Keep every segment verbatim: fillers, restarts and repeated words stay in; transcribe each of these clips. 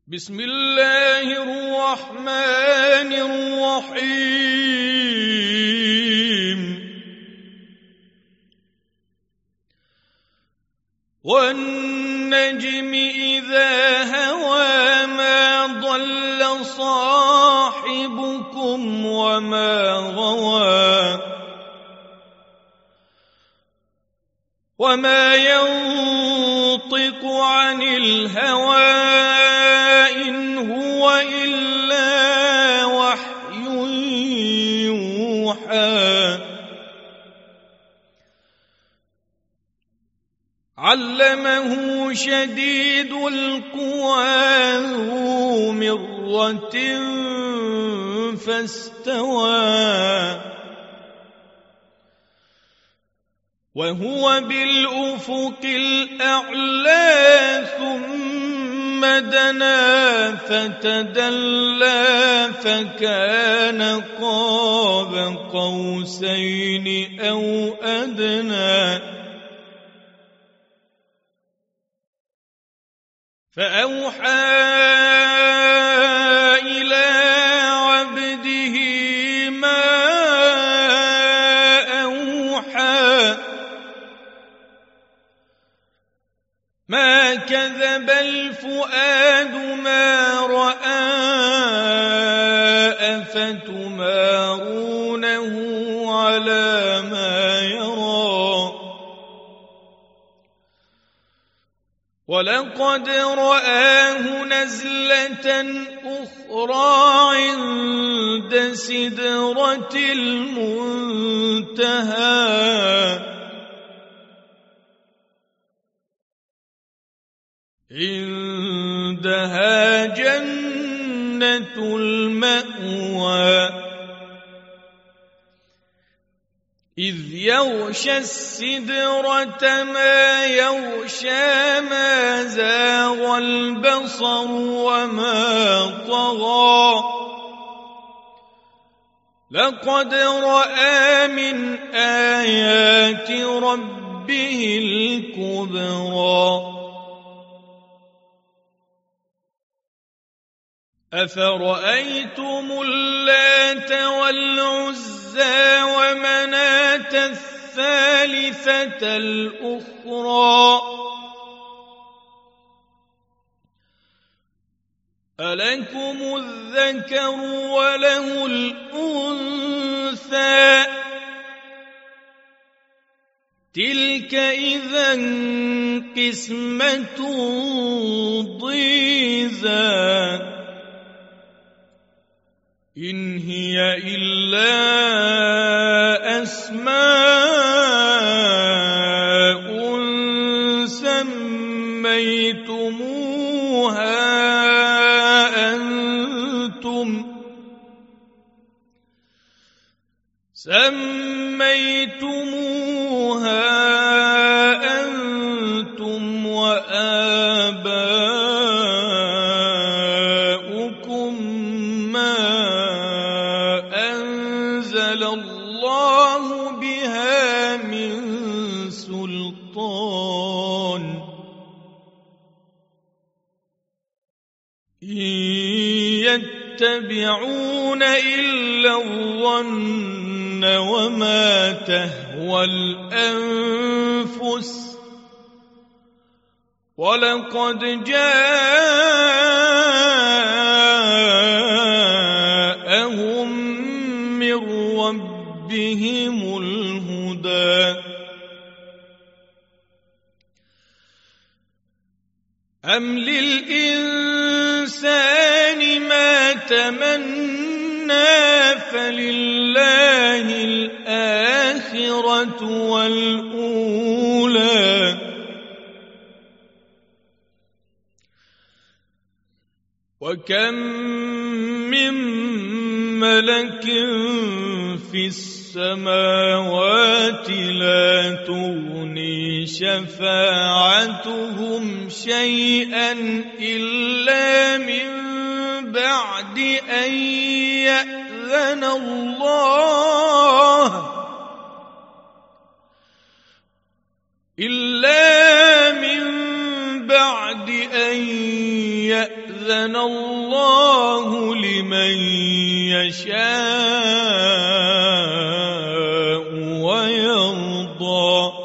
بسم الله الرحمن الرحيم والنجم إذا هوى ما ضل صاحبكم وما غوى وما ينطق عن الهوى إن هو إلا وحي يوحى علمه شديد القوى ذو مرة فاستوى وهو بالأفق الأعلى ثم دنا فتدلى فكان قاب قوسين أو أدنى فأوحى إلى عبده ما أوحى ما كذب الفؤاد ما رأى أفتمارونه على ما يرى ولقد رآه نزلة أخرى عند سدرة المنتهى عندها جنة المأوى إذ يغشى السدرة ما يغشى ما زاغ البصر وما طغى لقد رأى من آيات ربه الكبرى أفرأيتم اللات والعزى ومناة الثالثة الأخرى ألكم الذكر وله الأنثى تلك إذا قسمة ضيزى إن هي إلا أسماء سميتموها أنتم سميتموها أنتم وآباؤكم ما أنزل الله بها من سلطان إن يتبعون إلا الظن وما تهوى الأنفس ولقد جاءهم من ربهم الهدى أم للإنسان ما تمنى فلله الآخرة والأولى وكم من ملك في السماوات لا تغني شفاعتهم شيئا إلا من بعد أن يأذن الله إلا من بعد أن يأذن يأذن الله لمن يشاء ويرضى.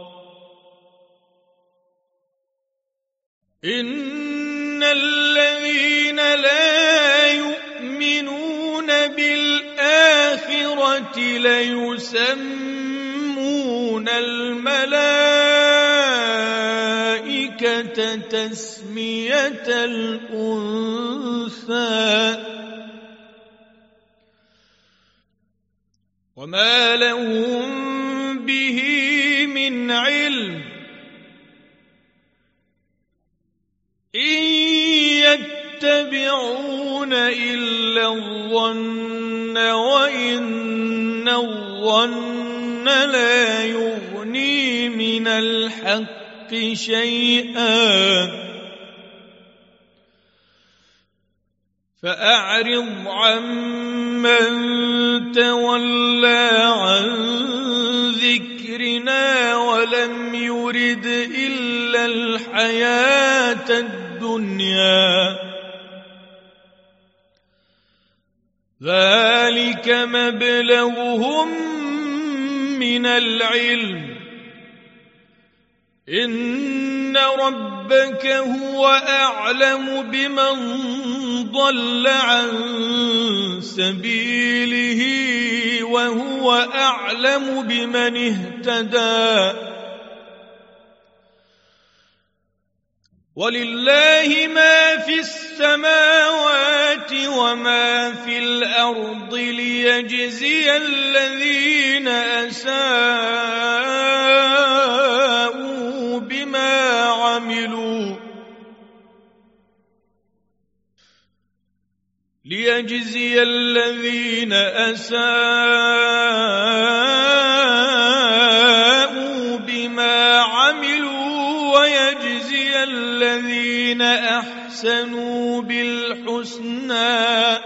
إن الذين لا يؤمنون بالآخرة ليسمون الملائكة تسمية الأنثى وما لهم به من علم إن يتبعون إلا الظن وإن الظن لا يغني من الحق شيئا فأعرض عمن تولى عن ذكرنا ولم يرد إلا الحياة الدنيا ذلك مبلغهم من العلم إن ربك هو أعلم بمن ضل عن سبيله وهو أعلم بمن اهتدى ولله ما في السماوات وما في الأرض ليجزي الذين أساءوا بما عملوا ليجزي الذين أساءوا بما عملوا ويجزي الذين أحسنوا بالحسنى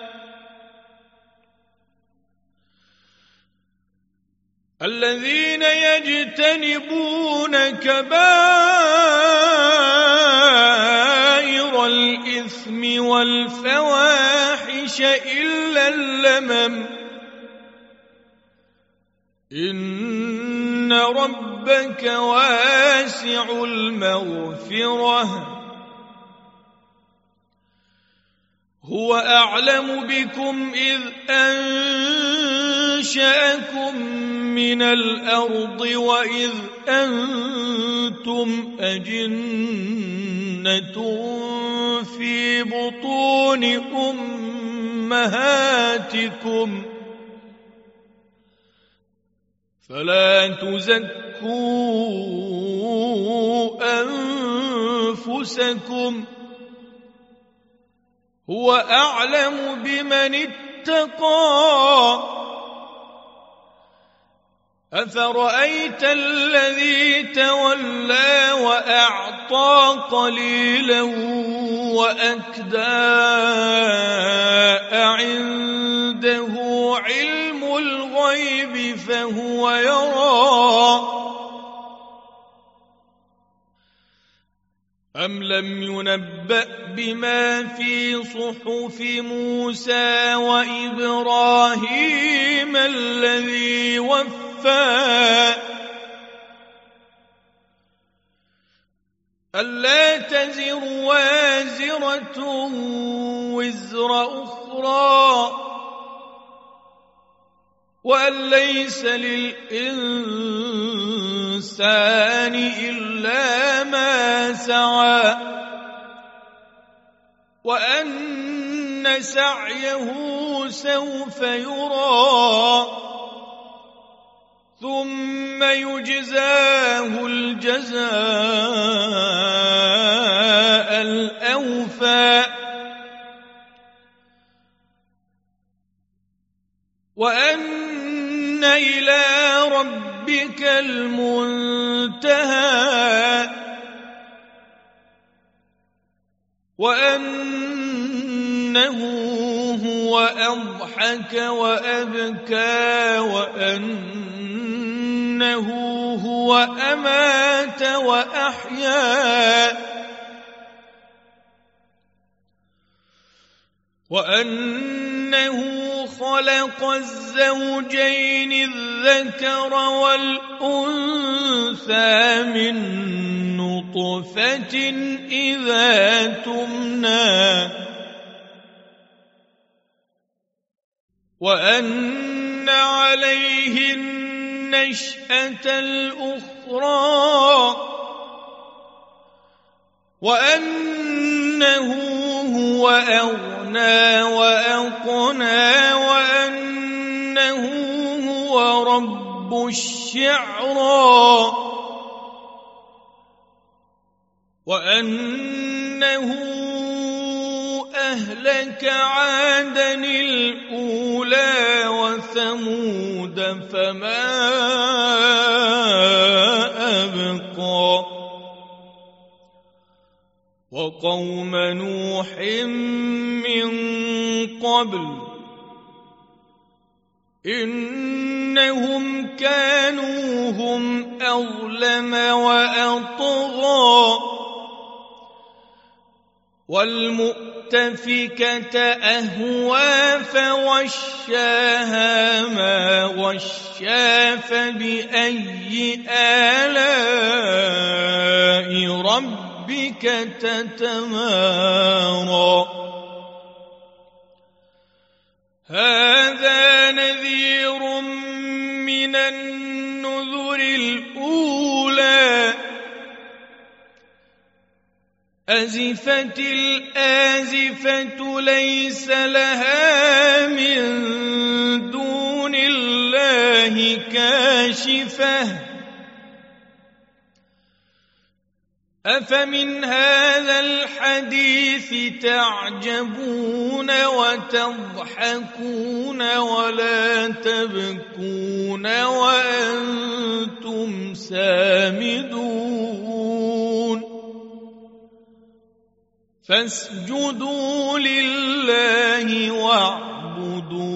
الذين يجتنبون كبائر الإثم والفواحش إلا اللمم إن ربك واسع المغفرة هو أعلم بكم إذ أنشأكم من الأرض وإذ أنتم أجنة في بطون أمهاتكم فلا تزكوا أنفسكم هو أعلم بمن اتقى أفرأيت الذي تولى وأعطى قليلا وأكدى أعنده علم الغيب فهو يرى أم لم ينبأ بما في صحف موسى وإبراهيم الذي وفى ألا تزر وازرة وزر أخرى وأن ليس للإنسان إلا ما سعى وأن سعيه سوف يرى ثم يجزاه الجزاء الأوفى وأن إلى ربك المنتهى وأنه هو أضحك وأبكى وأنه هو أمات وأحيا وأنه خلق الزوجين الذكر والأنثى من نطفة إذا تمنى وأن عليه النشأة الأخرى وأنه هو أغنى وأقنى وأنه هو رب الشعرى وأنه أهلك عادا الأولى وثمود فما أبقى وقوم نوح من قبل إنهم كانوا هم أظلم وأطغى والمؤتفكة أهوى فغشاها ما غشا فبأي آلاء ربك تتمارى هذا نذير من النذر الأولى أزفت الآزفة ليس لها من دون الله كاشفة أفمن هذا الحديث تعجبون وتضحكون ولا تبكون وأنتم سامدون فاسجدوا لله واعبدوا